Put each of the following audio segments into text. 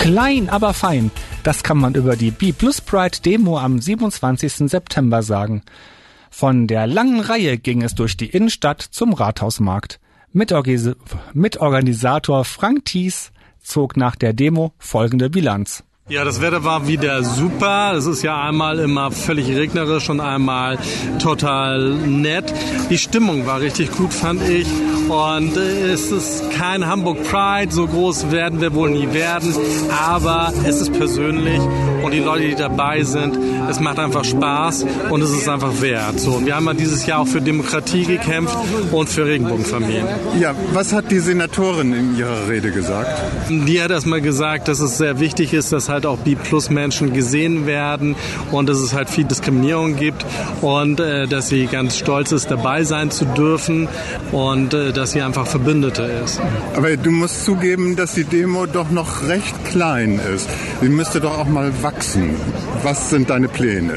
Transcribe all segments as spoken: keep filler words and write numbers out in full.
Klein, aber fein. Das kann man über die B Plus Pride Demo am siebenundzwanzigsten September sagen. Von der langen Reihe ging es durch die Innenstadt zum Rathausmarkt. Mitorgis- Mitorganisator Frank Thies zog nach der Demo folgende Bilanz. Ja, das Wetter war wieder super. Es ist ja einmal immer völlig regnerisch und einmal total nett. Die Stimmung war richtig gut, fand ich. Und es ist kein Hamburg Pride, so groß werden wir wohl nie werden. Aber es ist persönlich und die Leute, die dabei sind, es macht einfach Spaß und es ist einfach wert. So, und wir haben ja dieses Jahr auch für Demokratie gekämpft und für Regenbogenfamilien. Ja, was hat die Senatorin in ihrer Rede gesagt? Die hat erstmal gesagt, dass es sehr wichtig ist, dass halt auch B-Plus-Menschen gesehen werden und dass es halt viel Diskriminierung gibt und äh, dass sie ganz stolz ist, dabei sein zu dürfen und äh, dass sie einfach Verbündete ist. Aber du musst zugeben, dass die Demo doch noch recht klein ist. Sie müsste doch auch mal wachsen. Was sind deine Pläne?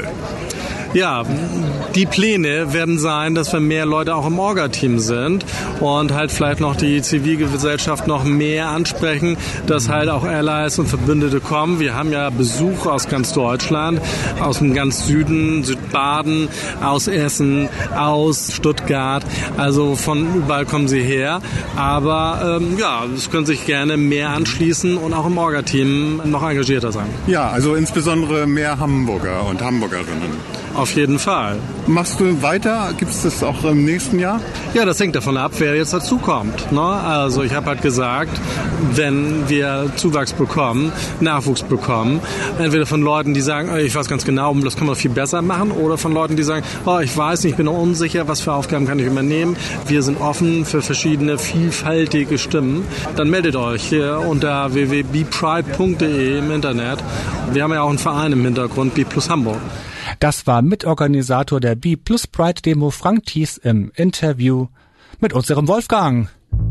Ja, die Pläne werden sein, dass wir mehr Leute auch im Orga-Team sind und halt vielleicht noch die Zivilgesellschaft noch mehr ansprechen, dass halt auch Allies und Verbündete kommen. Wir haben ja Besuch aus ganz Deutschland, aus dem ganz Süden, Südbaden, aus Essen, aus Stuttgart. Also von überall kommen sie her. Aber ähm, ja, es können sich gerne mehr anschließen und auch im Orga-Team noch engagierter sein. Ja, also insbesondere mehr Hamburger und Hamburgerinnen. Auf jeden Fall. Machst du weiter? Gibt es das auch im nächsten Jahr? Ja, das hängt davon ab, wer jetzt dazukommt. Ne? Also ich habe halt gesagt, wenn wir Zuwachs bekommen, Nachwuchs bekommen, entweder von Leuten, die sagen, ich weiß ganz genau, das kann man viel besser machen, oder von Leuten, die sagen, oh, ich weiß nicht, ich bin noch unsicher, was für Aufgaben kann ich übernehmen. Wir sind offen für verschiedene vielfältige Stimmen. Dann meldet euch hier unter w w w punkt b pride punkt d e im Internet. Wir haben ja auch einen Verein im Hintergrund, B Plus Hamburg. Das war Mitorganisator der B Plus Pride Demo Frank Thies im Interview mit unserem Wolfgang.